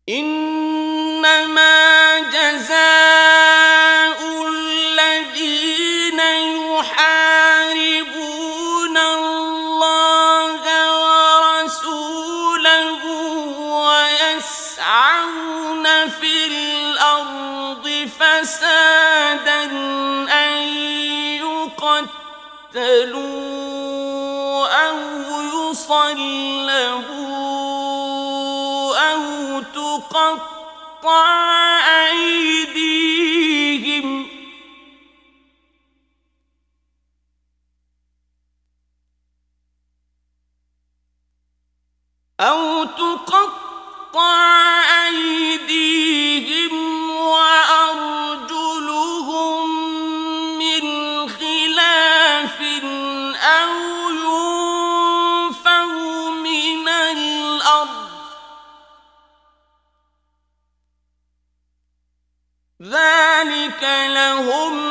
إنما جزاء الذين يحاربون الله ورسوله ويسعون في الأرض فسادا أن يقتلوا أو يصلبوا أو تقطع أيديهم وأرجلهم من خلاف أو ينفوا من الأرض ذلك لهم